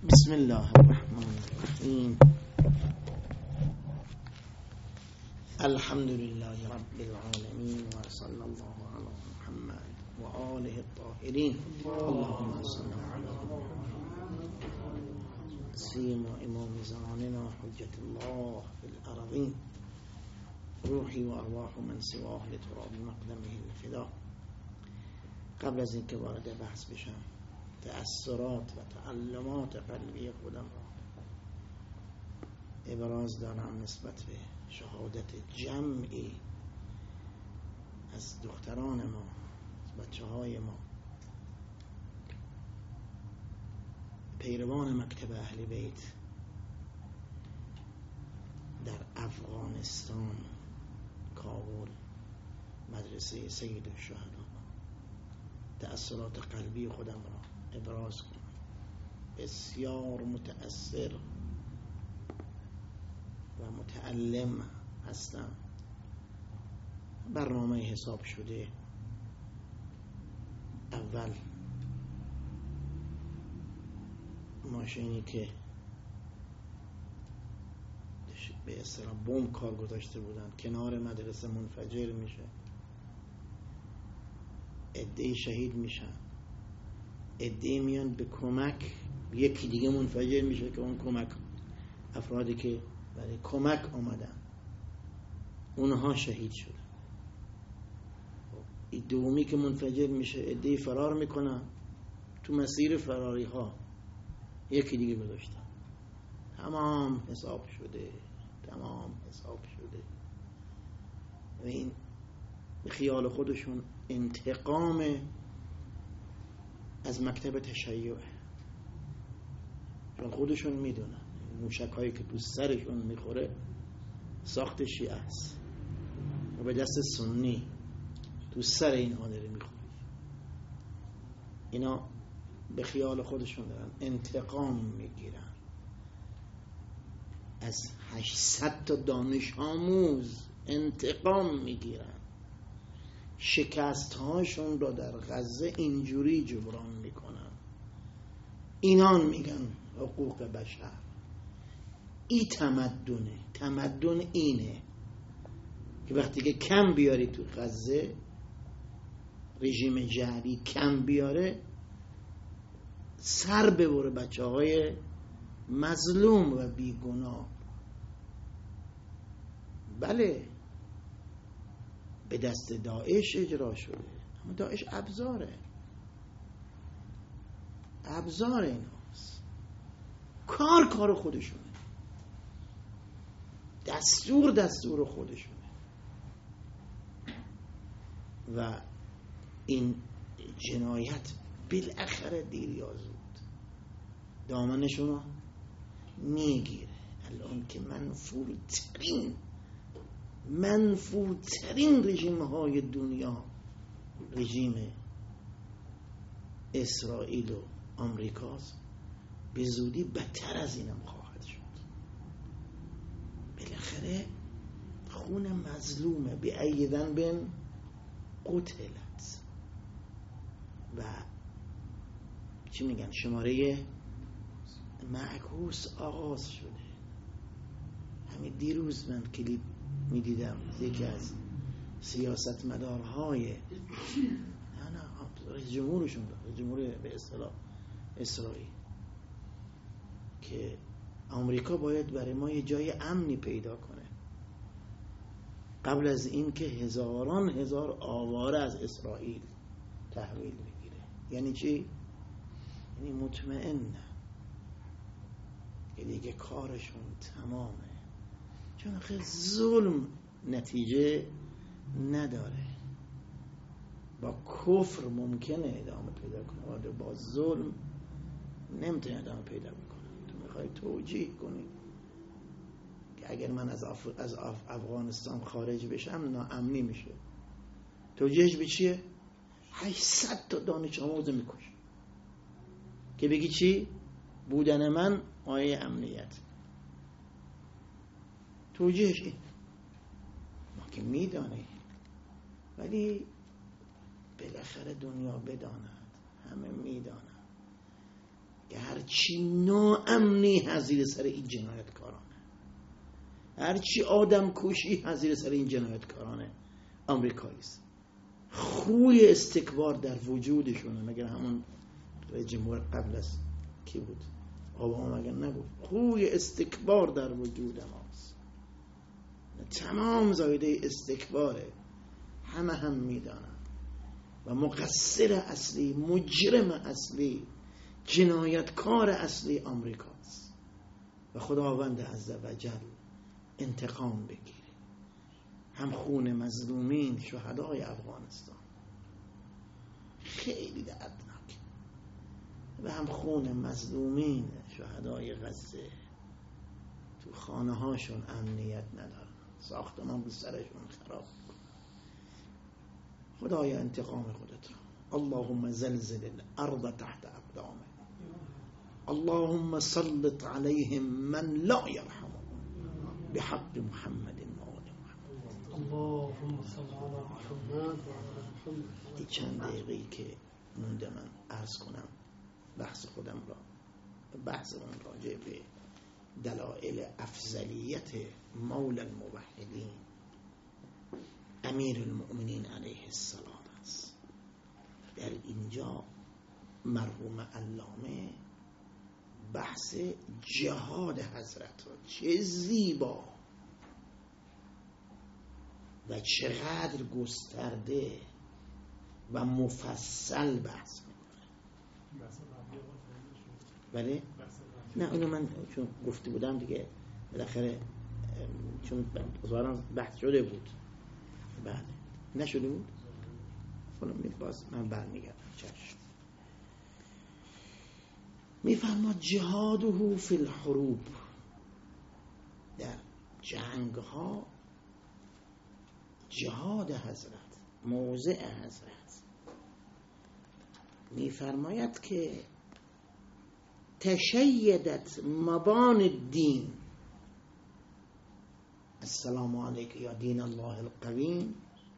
بسم الله الرحمن الرحیم. الحمد لله رب العالمین و صلی الله علی محمد و آله الطاهرین. اللهم صل علی سیما امام زماننا حجت الله فی الارضین روحی و ارواح من سواه لتراب مقدمه الفدا. قبل از اینکه وارد بحث بشم، تأثیرات و تعلمات قلبی خودم را ابراز دارم نسبت به شهادت جمعی از دختران ما، از بچه های ما، پیروان مکتب اهل بیت در افغانستان، کابل، مدرسه سید الشهدا. تأثیرات قلبی خودم را ابراز کنم. بسیار متأثر و متألم هستم. برنامه حساب شده. اول ماشینی که به اصطلاح بمب کار گذاشته بودن کنار مدرسه منفجر میشه، عده‌ای شهید میشن، عده‌ای میان به کمک، یکی دیگه منفجر میشه که اون کمک افرادی که برای کمک آمدن اونها شهید شدن. این دومی که منفجر میشه عده‌ای فرار میکنن، تو مسیر فراری ها یکی دیگه گذاشتن. تمام حساب شده. و این به خیال خودشون انتقام از مکتب تشیع، چون خودشون میدونن موشک هایی که تو سرشون میخوره ساخت شیعه است و به دست سنی تو سر اینها داره میخوره. اینا به خیال خودشون دارن انتقام میگیرن از 800 تا دانش آموز، انتقام میگیرن. شکست هاشون را در غزه اینجوری جبران میکنن. اینان میگن حقوق بشر. این تمدن اینه که وقتی که کم بیاری تو غزه، رژیم جعلی کم بیاره، سر ببره بچه های مظلوم و بیگناه. بله، به دست داعش اجرا شده، اما داعش ابزار ایناست. کار خودشونه، دستور خودشونه. و این جنایت بالاخره دیر یا زود دامنشونو میگیره. الان که منفورترین رژیم های دنیا، رژیم اسرائیل و آمریکاست، به زودی بدتر از اینم خواهد شد. بالاخره خون مظلومه به ای ذنب قتلت. و چی میگن، شماره معکوس آغاز شده. همین دیروز من کلیپ میدیدم یکی از سیاستمدارهای رئیس جمهورشون، رئیس جمهور به اصطلاح اسرائیل، که آمریکا باید برای ما یه جای امنی پیدا کنه قبل از این که هزاران هزار آواره از اسرائیل تحویل بگیره. یعنی چی؟ یعنی مطمئنه که دیگه کارشون تمامه، چون خیلی ظلم نتیجه نداره. با کفر ممکنه ادامه پیدا کنه، ولی با ظلم نمیتونه ادامه پیدا بکنه. تو میخوای توجیه کنی که اگر من از افغانستان خارج بشم ناامنی میشه، توجیهش به چیه؟ 800 تا دانش آموز میکشه که بگی چی؟ بودن من آیه امنیت. توجیهش این. ما که میدانیم، ولی بالاخره دنیا بداند، همه میدانند که هر هرچی ناامنی حضیر سر این جنایتکارانه، هرچی آدم کشی حضیر سر این جنایتکارانه آمریکایی است. خوی استکبار در وجودشونه. مگر همون رژیم قبل از کی بود؟ اوباما مگر نگفت خوی استکبار در وجود ماست؟ تمام زایده استکباره، همه هم میدانن و مقصر اصلی، مجرم اصلی، جنایتکار اصلی آمریکاست و خداوند عزوجل انتقام بگیره. هم خون مظلومین شهدای افغانستان خیلی دردناک و هم خون مظلومین شهدای غزه. تو خانه هاشون امنیت ندارن، ساختمان به سرشون خراب کن. خدایا انتقام خودت را. اللهم زلزل الارض تحت اقدامه، اللهم سلط عليهم من لا يرحمهم بحق محمد و آل محمد. اللهم صل على محمد و علی محمد. این چند دقیقه‌ای که مونده من عرض کنم بحث خودم را، بحث اون راجع به دلائل افضلیت مولا الموحدین امیر المؤمنین علیه السلام است. در اینجا مرحوم علامه بحث جهاد حضرت را چه زیبا و چقدر گسترده و مفصل بحث میکنه. بله؟ نه اونو من چون گفته بودم دیگه بالاخره، چون بزارم بحث شده بود. بله نشده بود؟ خودم باز من برمیگردم. چشم. میفرماد جهاده فی الحروب، در جنگ ها جهاد حضرت، موضع حضرت. میفرماید که تشیدت مبان الدین، السلام علیک یا دین الله القویم.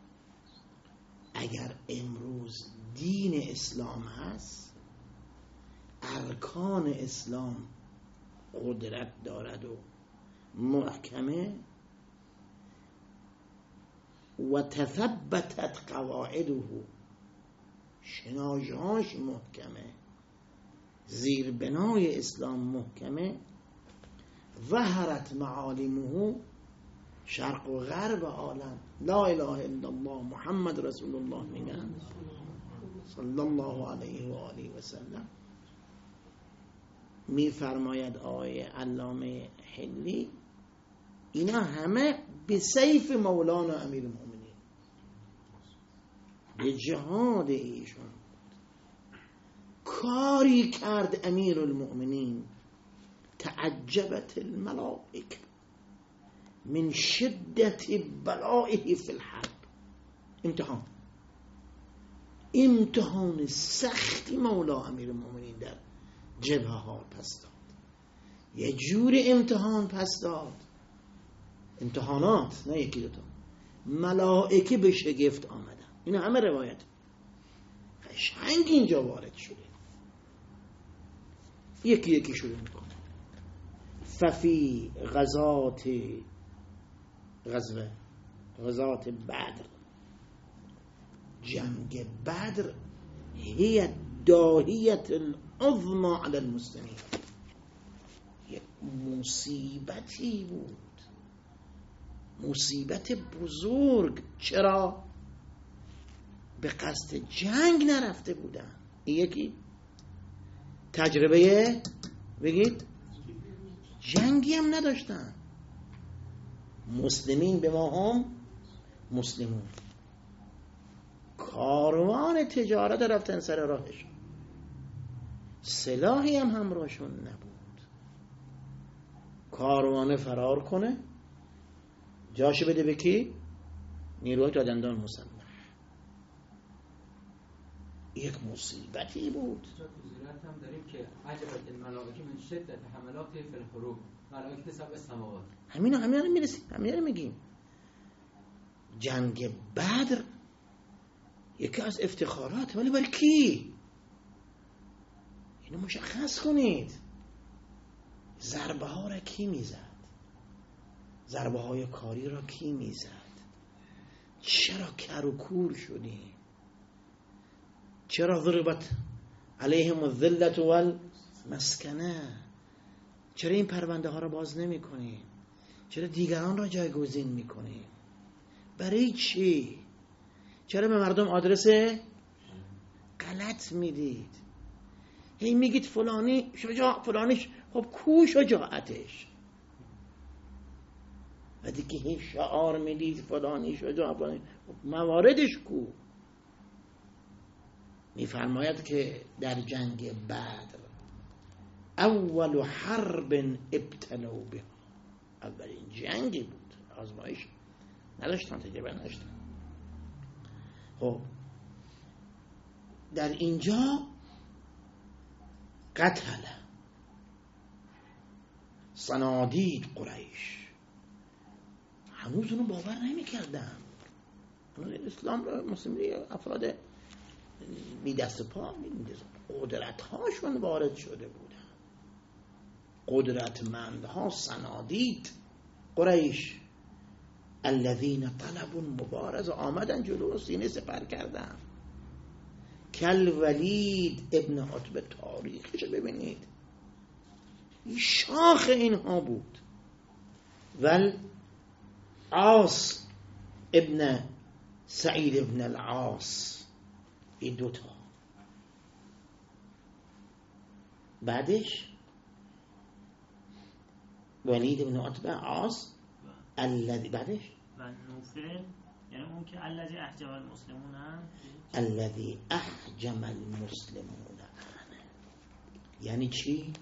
اگر امروز دین اسلام هست، ارکان اسلام قدرت دارد و محکمه و تثبتت قواعده، شناژهاش محکمه، زیر بنای اسلام محکمه، ظهرت معالمه، شرق و غرب عالم لا اله الا الله محمد رسول الله میگن صلی الله علیه و آله و سلم. میفرماید آقای علامه حلی اینا همه به سیف مولانا امیر المؤمنین، به جهاد ایشون کاری کرد امیر المؤمنین تعجبت الملائکه من شدت بلائه فی الحرب. امتحان سختی مولا امیر المؤمنین در جبهه ها پس داد. یه جور امتحان پس داد، امتحانات نه یکی دوتا، ملائکه به شگفت آمدن. این همه روایت قشنگ اینجا وارد شده. یکی یکی شروع میکنه. ففی غزوات بدر، جنگ بدر، هی داهیت العظمى علی المسلمین، یک مصیبتی بود، مصیبت بزرگ. چرا؟ به قصد جنگ نرفته بودن. یکی تجربه بگید جنگی هم نداشتن. مسلمین به ما هم مسلمون، کاروان تجارت رفتن سر راهشون، سلاحی هم همراهشون نبود. کاروان فرار کنه، جاشو بده به کی؟ نیروهای تا دندان مسلح. یک مصیبتی بود. توضیحات هم داریم که عجبت الملائکه من شدت حملات فی الحروب، ملائکه سبع سماوات. همین رو میرسیم، همین رو میگیم. جنگ بدر یکی از افتخارات، ولی برای کی؟ اینو مشخص کنید. ضربه ها را کی میزد؟ ضربه های کاری را کی میزد؟ چرا کر و کور شدیم؟ چرا ضربت علیهم الذلة والمسکنه؟ چرا این پرونده ها را باز نمی کنیم؟ چرا دیگران را جایگزین می کنیم؟ برای چی؟ چرا به مردم آدرس غلط میدید؟ هی میگید فلانی شجاع، فلانیش، خب کو شجاعتش؟ و دیگه هی شعار میدید فلانی شجاع، فلانی، خب مواردش کو؟ میفرماید که در جنگ بدر اول حرب ابتلوا به، اولین جنگی بود، آزمایش نداشتن، تجربه نداشتن. خب در اینجا قتل صنادید قریش، هنوز اونو باور نمی کردن. اسلام را مسلمی افراد بی دست پا قدرت هاشون وارد شده بودن، قدرتمندها صنادید قریش الذین طلبوا المبارزه، آمدن جلو سینه سپر کردن. کل ولید ابن عتبه، تاریخش ببینید، این شاخ اینها بود. ول عاص ابن سعید ابن العاص، این دوتا. بعدش ولید ابن عتبه، عاص، الذی، بعدش و نوفل، یعنی اون که الذی احجم المسلمون، هم الذی احجم المسلمون. یعنی چی؟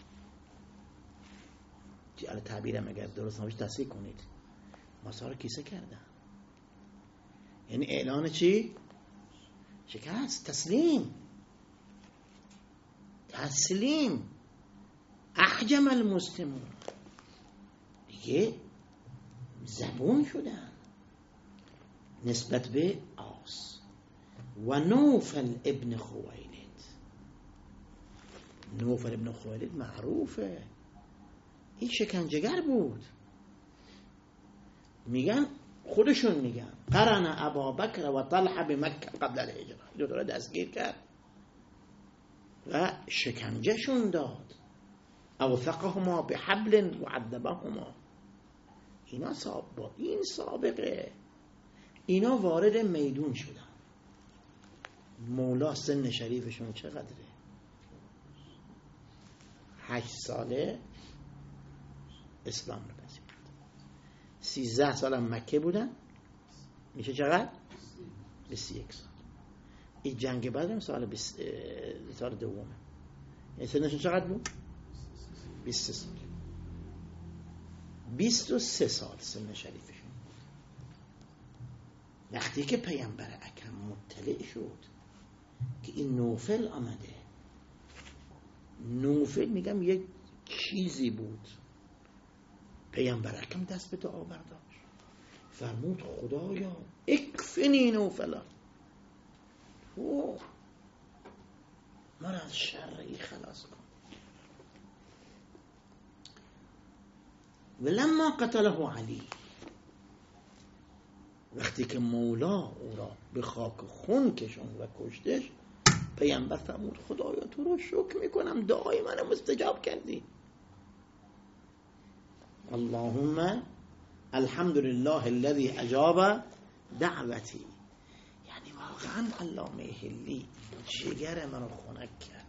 الان تعبیرم اگر درست نباشه تصحیح کنید. ماسا رو کیسه کردن، یعنی اعلان چی؟ شکست، تسلیم. تسلیم. احجم المسلمون، دیگه زبون شدن نسبت به عاص. و نوفل ابن خویلد، نوفل ابن خویلد معروفه، این شکنجهگر بود. میگن، خودشون میگن قرن ابابکر و طلحه به مکه قبل الهجره، دو تا را دستگیر کرد و شکنجهشون داد. اوثقهما به حبل و عذبهما. اینا با این سابقه اینا وارد میدون شدن. مولا سن شریفشون چقدره؟ 8 ساله اسلام رو پذیرفت. 13 سال هم مکه بودن، میشه چقدر؟ 21 سال. این جنگ بدر سال دومه. این سنشون چقدر بود؟ 23 سال. 23 سال سن شریفشون. وقتی که پیامبر اکرم مطلع شد که این نوفل آمده، نوفل میگم یک چیزی بود، پیامبر اکرم دست به دعا برداشت، فرمود خدایا اکفنی نوفلا، ما را از شر ای خلاص کن. ولما قتله علی، وقتی که مولا او را به خاک خون کشوند و کشتش، پیامبر فرمود خدایا تو رو شکر میکنم دعای منو مستجاب کردی. اللهم الحمد لله الذي اجاب دعوتی. یعنی واقعا علامه حلی جگر منو خنک کرد.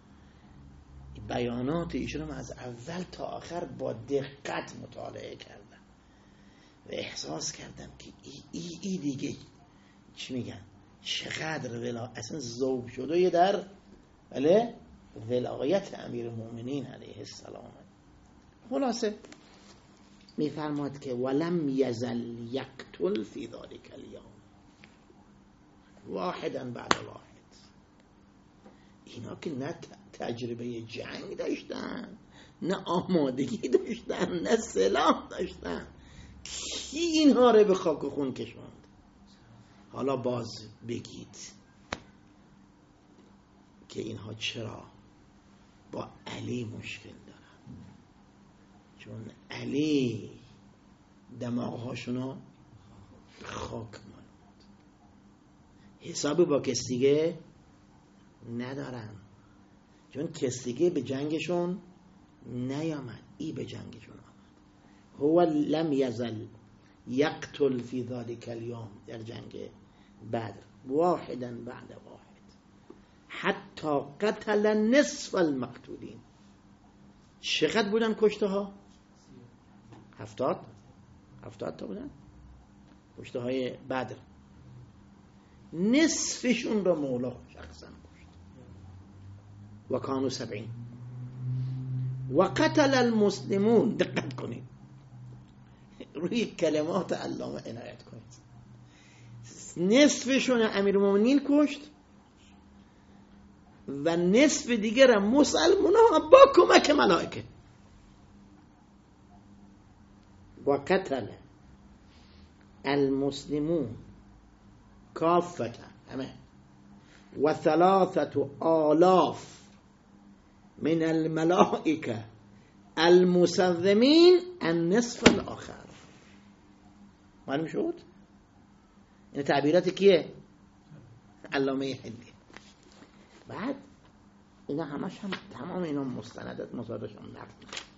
بیانات ایشون من از اول تا آخر با دقت مطالعه کردم و احساس کردم که ای دیگه چی میگن، چقدر اصلا ذوب شده در ولایت امیرالمومنین علیه السلام. خلاصه میفرماد که ولم یزل یقتل فی ذلک الیوم واحدا بعد واحد. اینا که نه تجربه جنگ داشتن، نه آمادگی داشتن، نه سلاح داشتن، کی اینها رو به خاک و خون کشوند؟ حالا باز بگید که اینها چرا با علی مشکل دارن؟ چون علی دماغهاشونو خاک مالود، حسابی با کستیگه ندارن، چون کستیگه به جنگشون نیامد، ای به جنگشون آمد. هو لم یزل یقتل فی ذلک الیوم، در جنگ بدر واحدا بعد واحد حتی قتل نصف المقتولین. چقدر بودن کشته ها؟ 70 تا بودن کشته های بدر، نصفشون را مولا شخصا کشت. و کانو 70. و قتل المسلمون، دقت کنید روی کلمات علامه عنایت کنید، نصفشون امیرالمومنین کشت و نصف دیگر مسلمان ها با کمک ملائکه. و قتل المسلمون کافتا، همه، و 3000 من الملائکه المسومین النصف الاخر. معلوم شد؟ این تعبیرات کیه؟ علامه حلی. بعد اینا همش هم تمام اینا مستندات مصادرش هم نقل.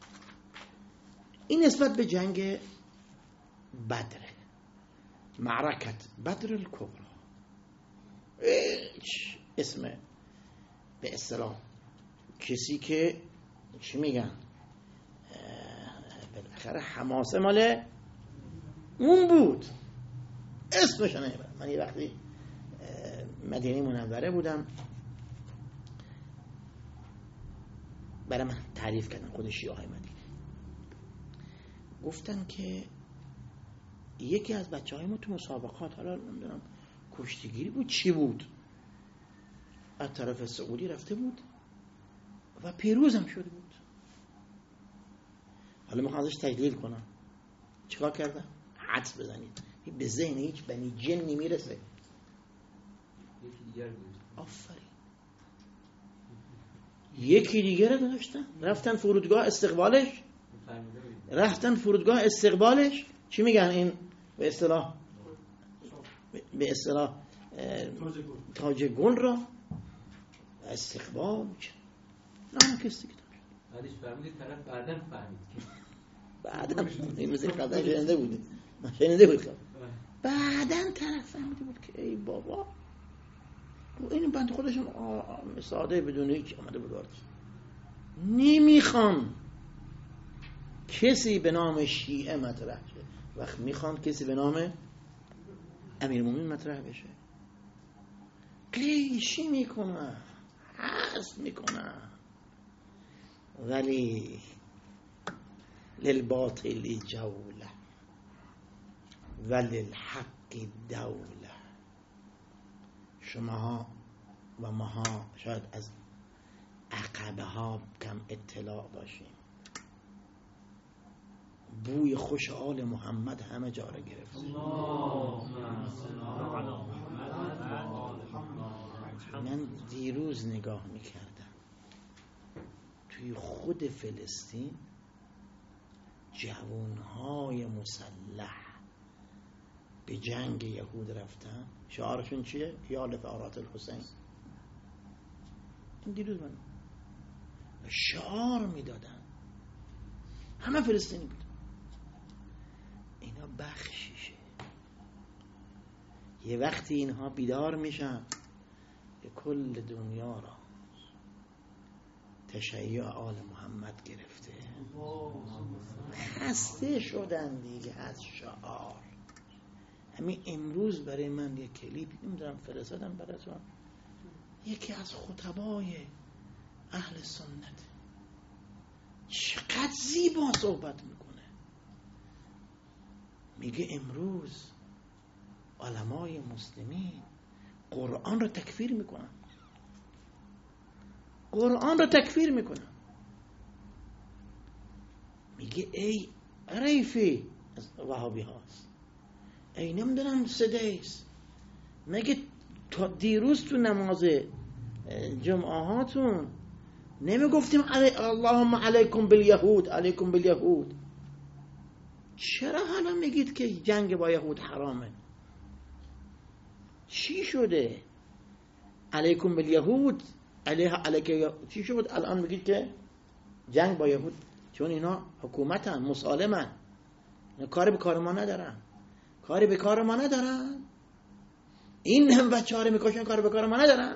این نسبت به جنگ بدر، معرکت بدر الکبرى، اسم به اصطلاح کسی که چی میگن بالاخره حماسه مال اون بود، اسمش نمیبرم. من یه وقتی مدینه منوره بودم، برای من تعریف کردن خود شیعه های مدینه، گفتن که یکی از بچه های ما تو مسابقات، حالا نمیدونم کشتیگیری بود چی بود، از طرف سعودی رفته بود و پیروز هم شده بود. حالا میخوام ازش تجلیل کنم، چیکار کردن؟ حدس بزنید، به ذهن هیچ بنی جنی میرسه. آفرین، یکی دیگر رو داشتن، رفتن فرودگاه استقبالش، چی میگن این به اصطلاح تاج گل را استقبال نام کسی که داشت. بعدش فهمیدید طرف بعدن این مثل قبلا شنیده بودید، من شنیده بودم، بعدن طرف فهمیده بود که ای بابا این بند خودشون ساده بدون هیچ آمده بود. نمیخوان کسی به نام شیعه مطرح شه، وقت میخوان کسی به نام امیرالمومنین مطرح بشه، کلیشی میکنن، حذف میکنن، ولی للباطل جوله وللحق دوله. شما و ماها شاید از عقبه ها کم اطلاع داشتیم، بوی خوش آل محمد همه جا را گرفت. من دیروز نگاه میکردم توی خود فلسطین جوانهای مسلح به جنگ یهود رفتن، شعارشون چیه؟ یا لفارات الحسین. این دیروز من شعار میدادن، همه فلسطینی بود. اینا بخشیشه، یه وقتی اینها بیدار میشن که کل دنیا را تشیع آل محمد گرفته، خسته شدن دیگه از شعار. همین امروز برای من یک کلیپ نمیدونم فرستادم براتون، یکی از خطبای اهل سنت چقدر زیبا صحبت میکنه، میگه امروز علمای مسلمین قرآن رو تکفیر میکنن، میگه ای ریفی از وهابی هاست، ای نمیدونم سدیس، مگه تا دیروز تو نماز جمعه هاتون نمی گفتیم اللهم علیکم بالیهود، علیکم بالیهود. چرا حالا میگید که جنگ با یهود حرامه؟ چی شده؟ علیکم بالیهود، علیکم چی شد الان میگید که جنگ با یهود؟ چون اینا حکومتن، مسالمن، کاری به کار ما ندارن. کاری به کار ما ندارن. این هم بچه‌ها میکشن، کاری به کار ما ندارن.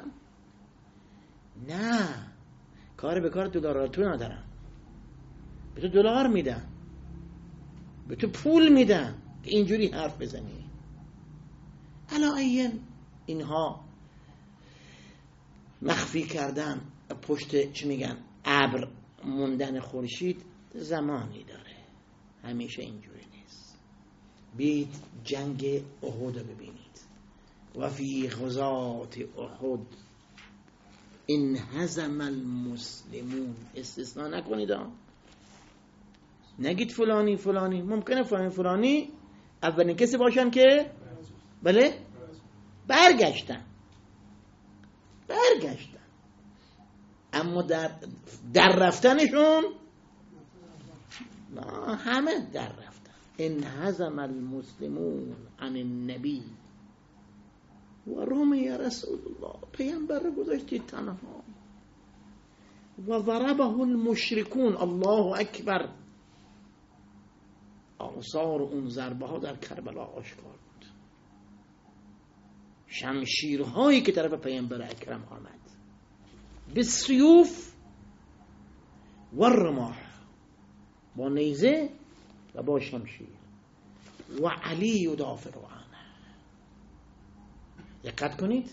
نه، کاری به کار دلاراتون ندارن. به تو دلار میدن، به تو پول میدن که اینجوری حرف بزنی. علایین اینها مخفی کردن پشت چی میگن ابر موندن خورشید زمانی داره، همیشه اینجوری نیست. بیایید جنگ احد رو ببینید. و فی غزات احد انهزم المسلمون. استثناء نکنید، نگید فلانی فلانی. ممکنه فلانی فلانی اولین کسی باشن که بله برگشتن، اما در رفتنشون همه در رفتن. انهزم المسلمون عن النبی و رمی رسول الله. پیامبر رو گذاشتید تنها. و ضربه المشرکون. الله اکبر. آثار اون ضربه ها در کربلا آشکار بود. شمشیرهایی که طرف پیامبر اکرم آمد، بالسیوف و الرماح، با نیزه و با شمشیر. و علی یدافع عنه. دقت کنید،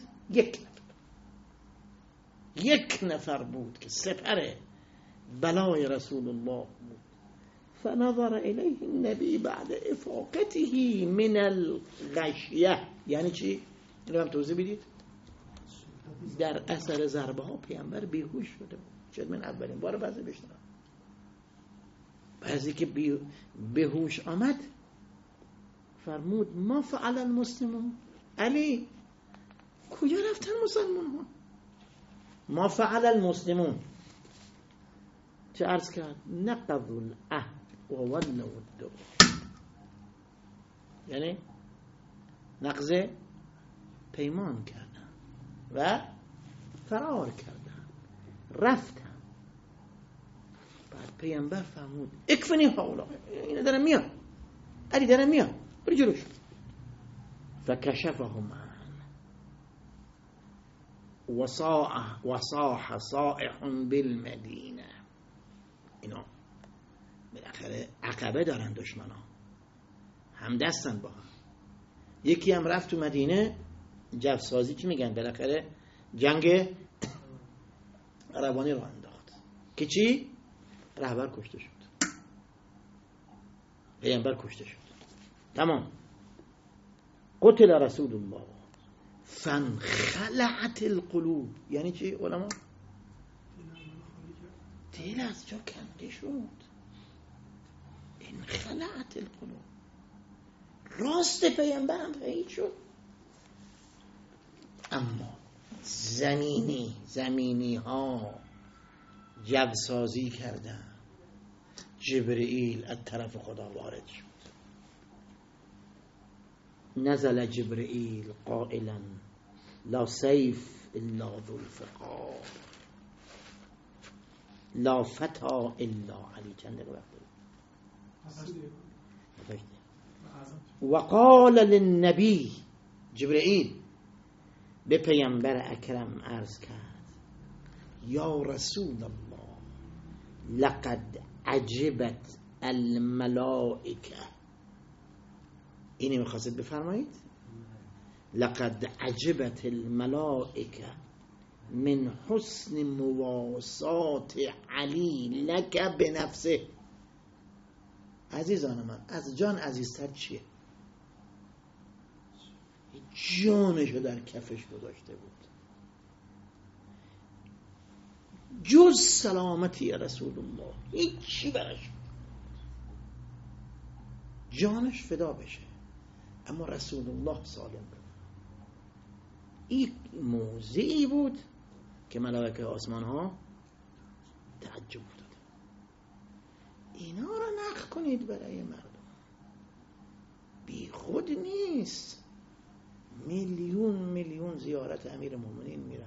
یک نفر بود که سپر بلای رسول الله بود. فنظر الیه النبی بعد افاقته من الغشیه. یعنی چی؟ اینو هم توضیح بدید. در اثر ضربه ها پیامبر بیهوش شده بود. شاید من اولین بار بعضی بشنم. بعضی که بیهوش آمد فرمود ما فعل المسلمون. علی کجا رفتن مسلمان ها؟ ما فعل المسلمون. چه عرض کرد؟ نقضوا العهد و ولوا الدبر. یعنی نقض پیمان کردن و فرار کردن، رفتن. بعد پیامبر فرمود اکفنی هؤلاء. اینا دارن میان، علی دارن میان، برو جلوش. فکشفهم عن وصاح صائح بالمدینه. اینا بالاخره عقبه دارن دشمنا، هم دستن با هم. یکی هم رفت تو مدینه جفسازی، چی میگن بالاخره جنگ روانی رو انداخت که چی؟ رهبر کشته شد، پیامبر کشته شد. تمام. قتل رسول الله فانخلعت القلوب. یعنی چی علما؟ دل از جا کنده شد. انخلعت القلوب. راست پیامبر هم پیدا شد. اما زمینی ها جبسازی کردن. جبرئیل از طرف خدا وارد شد. نزل جبرئیل قائلا لا سیف الا ذو الفقار لا فتا الا علی. چند وقت وقال للنبی. جبرئیل به پیامبر اکرم عرض کرد یا رسول الله لقد عجبت الملائکه. اینی میخواستید بفرمایید؟ لقد عجبت الملائکه من حسن مواسات علی لک بنفسه. عزیزان من، از جان عزیزتر چیه؟ جانشو در کفش گذاشته بود. جز سلامتی رسول الله هیچی براش، جانش فدا بشه، اما رسول الله سالم بود. این موضعی بود که ملائکه آسمان ها کنید برای مردم. بی خود نیست. میلیون زیارت امیر مومنین میرن.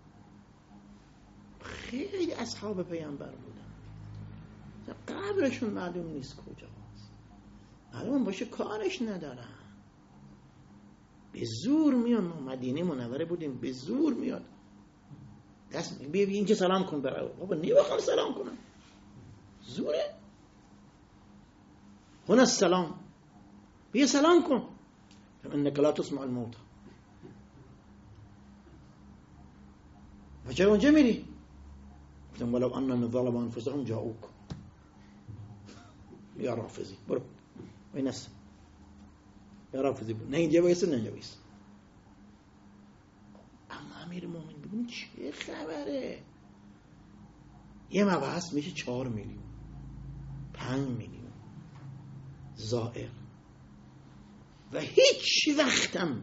خیلی اصحاب پیامبر بودن، قبرشون معلوم نیست کجاست، معلوم باشه کارش ندارن، به زور میان. ما مدینه منوره بودیم، به زور میاد دست بیا اینجا سلام کن برای بابا، نمیخوام سلام کنم، زوره. هنا السلام، بیا سلام کن، انك لا تسمع الموت. و چرا اونجا میری؟ گفتم ولو انهم ظلموا انفسهم جاءوك. یا رافضی برو این است، یا رافضی برو، نه اینجا وایس نه اینجا وایس. اما امیر مومن ببین چه خبره، یه مبحث میشه 4 میلیون 5 میلیون زائر و هیچ وقتم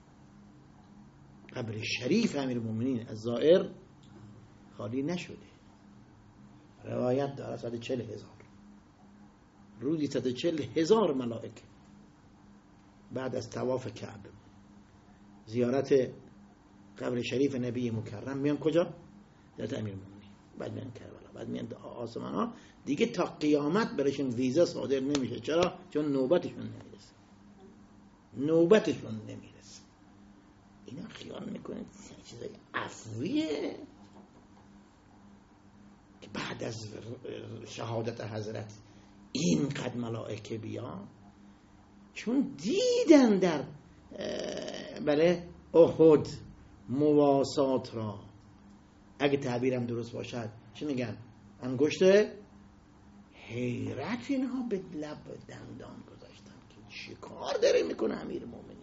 قبر شریف امیر مومنین از زائر خالی نشده. روایت داره 140,000 روزی 140,000 ملائکه بعد از طواف کعبه زیارت قبر شریف نبی مکرم میان کجا؟ در امیر مومنین، بعد میان کربلا، بعد میان آسمان ها. دیگه تا قیامت برشون ویزا صادر نمیشه. چرا؟ چون نوبتشون نمیرسه. اینا خیال میکنه چیزای عفویه که بعد از شهادت حضرت اینقدر ملائکه بیان، چون دیدن در برای احد مواسات را، اگه تعبیرم درست باشد چی میگن؟ انگشت حیرت اینها به لب دندان گذاشتن که چی کار داره میکنه امیر مومنین.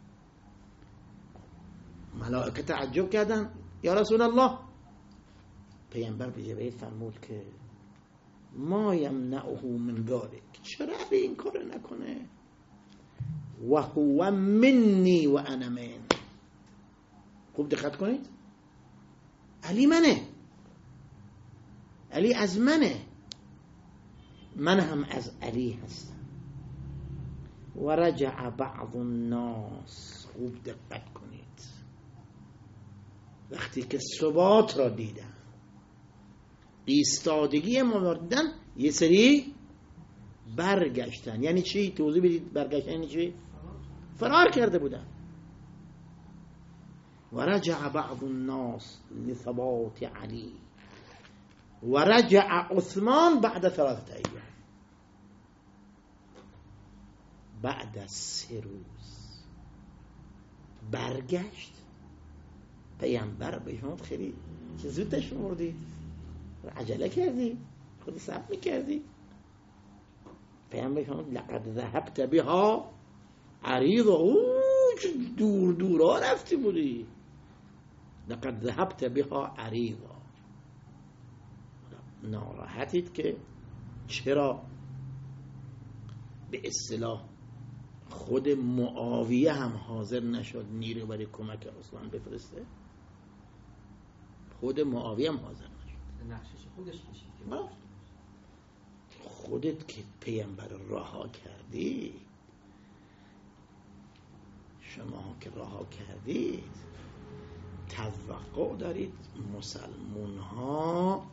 ملائکه تعجب کردن یا رسول الله. پیامبر به جبرئیل فرمود که ما یمنعه من ذلک، چرا این کار نکنه؟ و هو منی و انا من. خوب دقت کنید، علی منه، علی از منه، من هم از علی هستم. و رجع بعض الناس، خوب دقت کنید، وقتی که ثبات را دیدن، ایستادگی ما دیدن، یه سری برگشتن. یعنی چی؟ توضیح بدید برگشتن یعنی چی؟ فرار کرده بودن. و رجع بعض الناس لثبات علی و رجع عثمان بعد 3 ایام. بعد از 3 روز برگشت. پیامبر بهشون خیلی چه زود تشمردی، عجله کردی، خودی صبر میکردی. پیامبر بهشون لقد ذهبت بها عریض، چه دورها رفتی بودی. لقد ذهبت بها عریض، ناراحتید که چرا به اصطلاح خود معاویه هم حاضر نشد نیرو برای کمک عثمان بفرسته. خود معاویه هم حاضر نشد، نقشش خودش کشید. خودت که پیامبر رها کردی، شما که رها کردید، توقع دارید مسلمون ها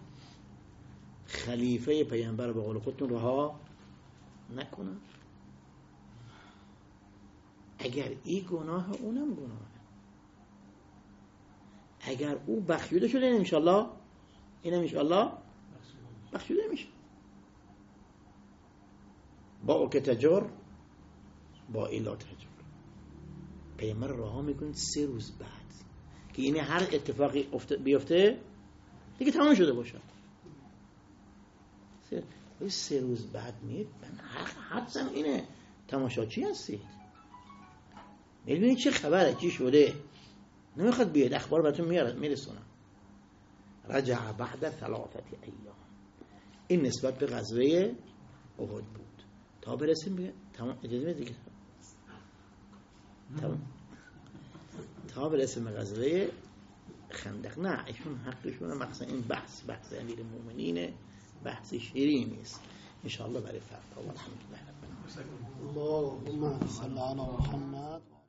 خلیفه پیامبر به قول خودتون رها نکنن؟ اگر این گناه اونم گناه، اگر او بخشوده شده این انشالله بخشوده میشه. با او که تجر با ایلا تجر. پیامبر رها میکنید 3 روز بعد که این هر اتفاقی بیفته دیگه تمام شده باشه. 3 روز بعد میاد. من حدسم اینه تماشاچی هستید، میبینید چه خبره، چی شده، نمیخواد بیاد اخبار براتون میرسونم. رجع بعد 3 ایام. این نسبت به غزوه احد بود. تا برسیم بگه تمام اجازه دیگه، تمام تا برسیم به غزوه خندق. نه ایشون حقشونه، مخصوصا این بحث امیر مومنینه، بحث شیرین نیست. انشاءالله برای فردا. الحمدلله رب العالمین. اللهم صل على محمد.